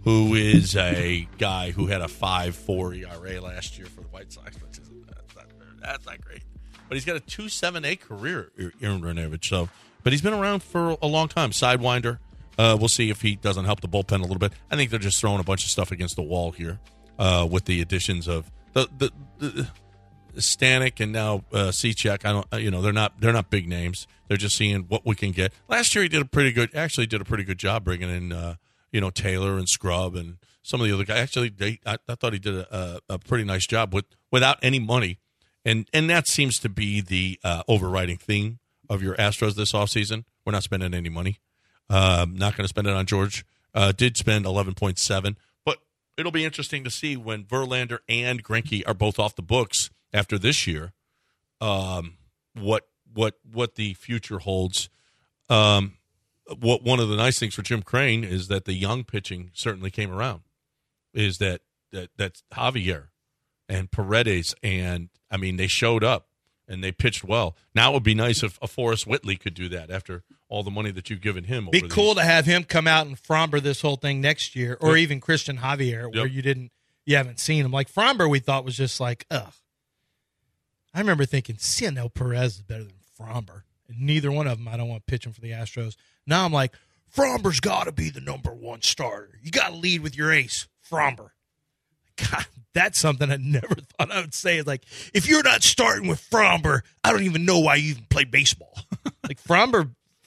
who is a guy who had a 5.4 ERA last year for the White Sox, which is that's not great. But he's got a 2.78 career, Aaron Hernandez. So, but he's been around for a long time. Sidewinder. We'll see if he doesn't help the bullpen a little bit. I think they're just throwing a bunch of stuff against the wall here with the additions of the Stanek and now Cechek. They're not big names. They're just seeing what we can get. Last year he did a pretty good job bringing in Taylor and Scrub and some of the other guys. Actually, I thought he did a pretty nice job without any money. And that seems to be the overriding theme of your Astros this offseason. We're not spending any money. Not going to spend it on George. Did spend 11.7. But it'll be interesting to see when Verlander and Greinke are both off the books after this year, what the future holds. One of the nice things for Jim Crane is that the young pitching certainly came around. Is that Javier and Paredes, and I mean they showed up and they pitched well. Now it would be nice if a Forrest Whitley could do that after all the money that you've given him. Be cool to have him come out and Fromber this whole thing next year, or even Christian Javier, where you haven't seen him. Like Fromber, we thought was just like, ugh. I remember thinking Cionel Perez is better than Fromber, and neither one of them I don't want to pitch him for the Astros. Now I'm like, Fromber's got to be the number one starter. You got to lead with your ace, Fromber. God, that's something I never thought I would say. It's like, if you're not starting with Fromber, I don't even know why you even play baseball. Like Fromber.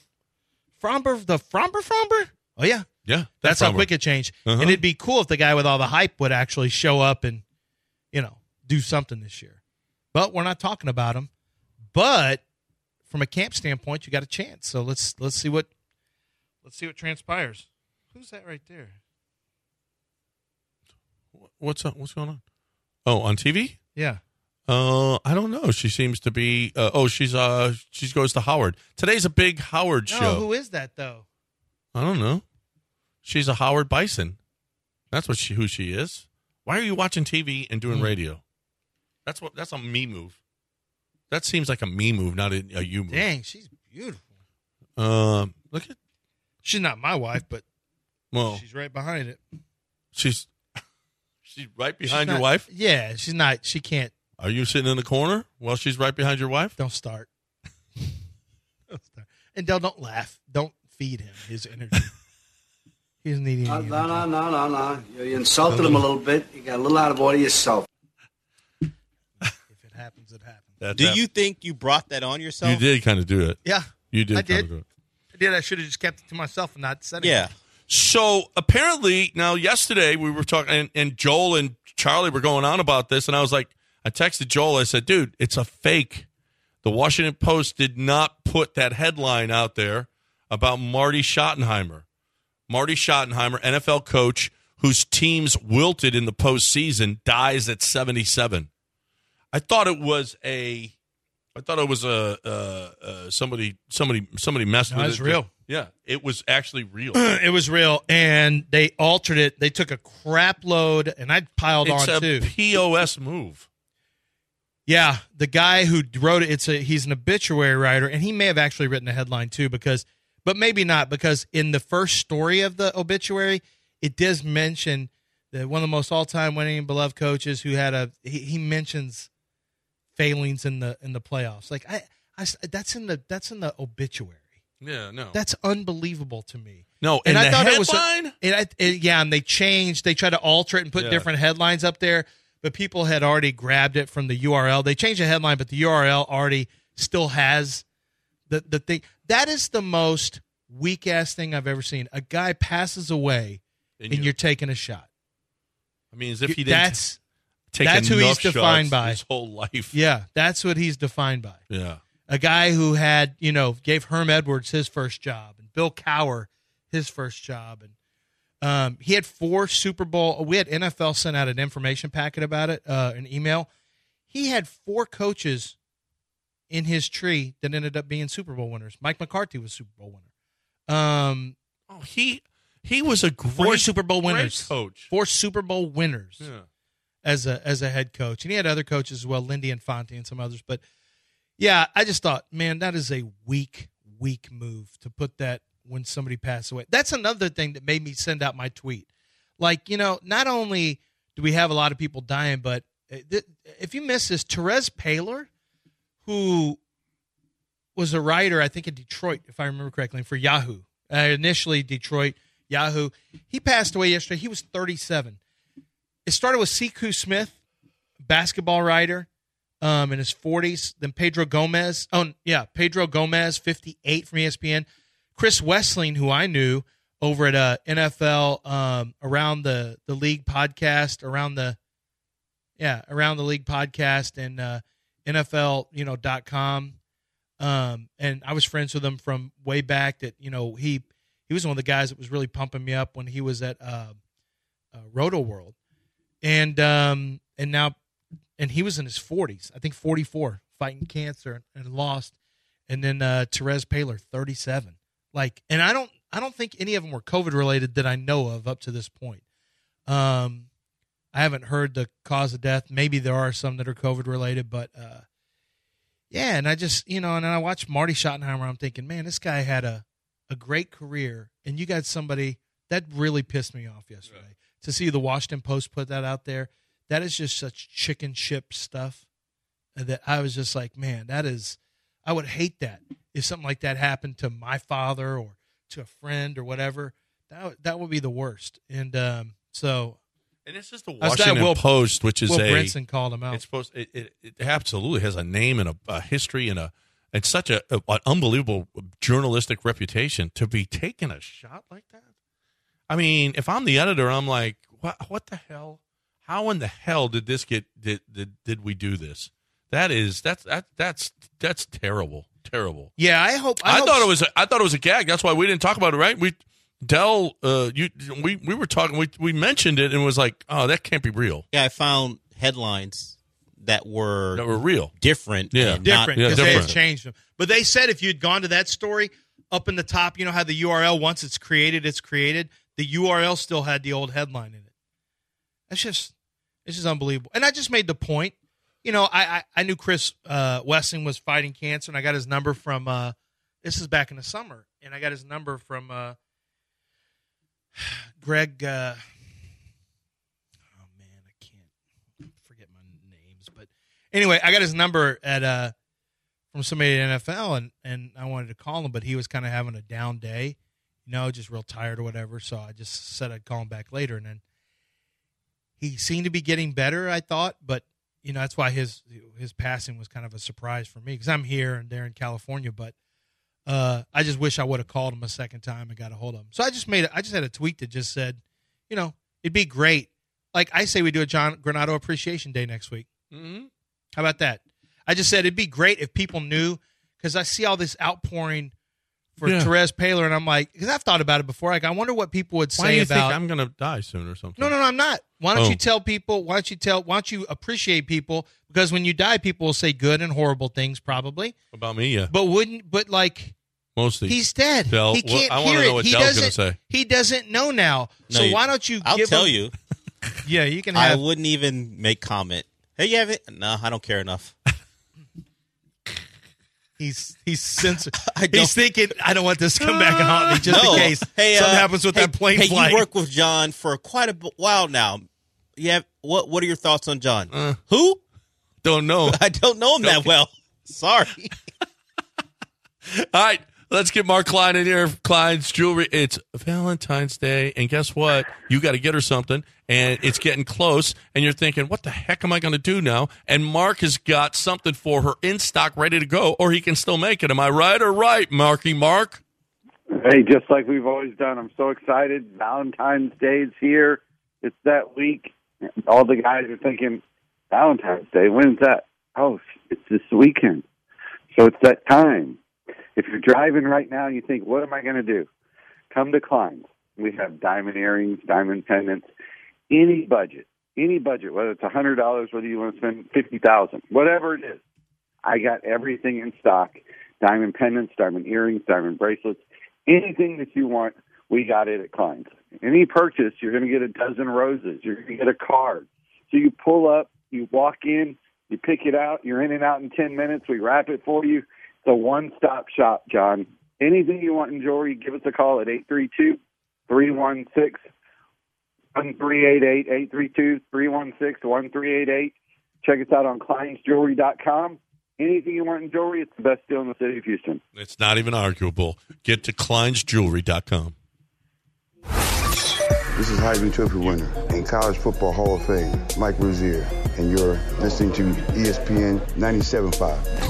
Oh, yeah. Yeah. That's how quick it changed. Uh-huh. And it'd be cool if the guy with all the hype would actually show up and, do something this year. But we're not talking about him. But from a camp standpoint, you got a chance. So let's see what transpires. Who's that right there? What's up? What's going on? Oh, on TV? Yeah. I don't know. She seems to be. She goes to Howard. Today's a big Howard show. Who is that though? I don't know. She's a Howard Bison. That's who she is. Why are you watching TV and doing radio? That's a me move. That seems like a me move, not a you move. Dang, she's beautiful. Look at. She's not my wife, but she's right behind it. She's right behind your wife? Yeah, she's not. She can't. Are you sitting in the corner while she's right behind your wife? Don't start. And don't laugh. Don't feed him his energy. He doesn't need any energy. No. You insulted him a little bit. You got a little out of order yourself. If it happens, it happens. Do you think you brought that on yourself? You did kind of do it. Yeah. You did. I did. Do it. I did. I should have just kept it to myself and not said it. Yeah. So apparently, now yesterday we were talking, and Joel and Charlie were going on about this, and I was like, I texted Joel. I said, dude, it's a fake. The Washington Post did not put that headline out there about Marty Schottenheimer. Marty Schottenheimer, NFL coach whose teams wilted in the postseason, dies at 77. I thought it was somebody messed with it. It was real. Yeah, it was actually real. It was real, and they altered it. They took a crap load, and I piled on too. It's a POS move. Yeah, the guy who wrote it, he's an obituary writer, and he may have actually written a headline too, but maybe not, because in the first story of the obituary, it does mention that one of the most all-time winning and beloved coaches who had he mentions failings in the playoffs. Like that's in the obituary. Yeah, no, that's unbelievable to me. No, and I thought headline? and they changed. They tried to alter it and put different headlines up there. But people had already grabbed it from the URL. They changed the headline, but the URL already still has the thing. That is the most weak-ass thing I've ever seen. A guy passes away, and you're taking a shot. I mean, as if he didn't that's who he's defined by. His whole life. Yeah, that's what he's defined by. Yeah. A guy who had, gave Herm Edwards his first job, and Bill Cowher his first job, and he had 4 Super Bowl. We had NFL sent out an information packet about it, an email. He had 4 coaches in his tree that ended up being Super Bowl winners. Mike McCarthy was Super Bowl winner. He was a great 4 Super Bowl winners. Coach. 4 Super Bowl winners. Yeah. As a head coach, and he had other coaches as well, Lindy Infante and some others. But yeah, I just thought, man, that is a weak move to put that when somebody passed away. That's another thing that made me send out my tweet. Like, not only do we have a lot of people dying, but if you miss this, Therese Paylor, who was a writer, I think in Detroit, if I remember correctly, for Yahoo. Initially Detroit, Yahoo. He passed away yesterday. He was 37. It started with Sekou Smith, basketball writer, in his 40s. Then Pedro Gomez. Pedro Gomez, 58 from ESPN. Chris Wessling, who I knew over at NFL Around the League podcast, Around the League podcast and NFL.com. And I was friends with him from way back. That he was one of the guys that was really pumping me up when he was at Roto World, and he was in his 40s, I think 44, fighting cancer and lost. And then Therese Paylor, 37. Like, and I don't think any of them were COVID related that I know of up to this point. I haven't heard the cause of death. Maybe there are some that are COVID related, but yeah. And I just, and I watched Marty Schottenheimer. I'm thinking, man, this guy had a great career, and you got somebody that really pissed me off yesterday. Right. To see the Washington Post put that out there, that is just such chicken ship stuff that I was just like, man, I would hate that if something like that happened to my father or to a friend or whatever. That would be the worst. And so. And this is the Washington Post, which is Will Brinson called him out. It's supposed. It absolutely has a name and a history and such an unbelievable journalistic reputation to be taking a shot like that. I mean, if I'm the editor, I'm like, what the hell? How in the hell did this get? Did we do this? That's terrible. Terrible. Yeah, I thought it was a gag. That's why we didn't talk about it, right? We were talking. We mentioned it and was like, oh, that can't be real. Yeah, I found headlines that were real, different. Yeah, different because they had changed them. But they said if you had gone to that story up in the top, how the URL once it's created. The URL still had the old headline in it. It's just unbelievable. And I just made the point. I knew Chris Wessling was fighting cancer, and I got his number from. This is back in the summer, and I got his number from. Greg, I can't forget my names, but anyway, I got his number from somebody at NFL, and I wanted to call him, but he was kind of having a down day, just real tired or whatever. So I just said I'd call him back later, and then he seemed to be getting better, I thought, but that's why his passing was kind of a surprise for me because I'm here and they're in California, but. I just wish I would have called him a second time and got a hold of him. So I just had a tweet that just said, it'd be great. Like I say, we do a John Granato Appreciation Day next week. Mm-hmm. How about that? I just said it'd be great if people knew, because I see all this outpouring for Therese Paylor, and I'm like, because I've thought about it before. Like, I wonder what people would say Why do you about. Think I'm going to die soon or something? No, I'm not. Why don't you tell people? Why don't you appreciate people? Because when you die, people will say good and horrible things, probably about me. Yeah, but like. Mostly. He's dead. Del, he can't I hear know it. what Del's going to say. He doesn't know now. No, so why don't you I'll give tell him, you. Yeah, you can I wouldn't even make comment. Hey, you have it? No, I don't care enough. He's censored. He's thinking, I don't want this to come back and haunt me just in case something happens with that plane flight. You work with John for quite a while now. What are your thoughts on John? Who? Don't know. I don't know him that well. Sorry. All right. Let's get Mark Klein in here. Klein's Jewelry. It's Valentine's Day, and guess what? You got to get her something, and it's getting close, and you're thinking, what the heck am I going to do now? And Mark has got something for her in stock, ready to go, or he can still make it. Am I right or right, Mark? Hey, just like we've always done. I'm so excited. Valentine's Day is here. It's that week. All the guys are thinking, Valentine's Day, when's that? Oh, it's this weekend. So it's that time. If you're driving right now and you think, what am I going to do? Come to Klein's. We have diamond earrings, diamond pendants, any budget, whether it's $100, whether you want to spend $50,000, whatever it is. I got everything in stock, diamond pendants, diamond earrings, diamond bracelets, anything that you want, we got it at Klein's. Any purchase, you're going to get a dozen roses. You're going to get a card. So you pull up, you walk in, you pick it out, you're in and out in 10 minutes, we wrap it for you. It's a one-stop shop, John. Anything you want in jewelry, give us a call at 832-316-1400. 1388, 832-316-1388. Check us out on KleinsJewelry.com. Anything you want in jewelry, it's the best deal in the city of Houston. It's not even arguable. Get to KleinsJewelry.com. This is Heisman Trophy winner and College Football Hall of Fame, Mike Rozier, and you're listening to ESPN 97.5.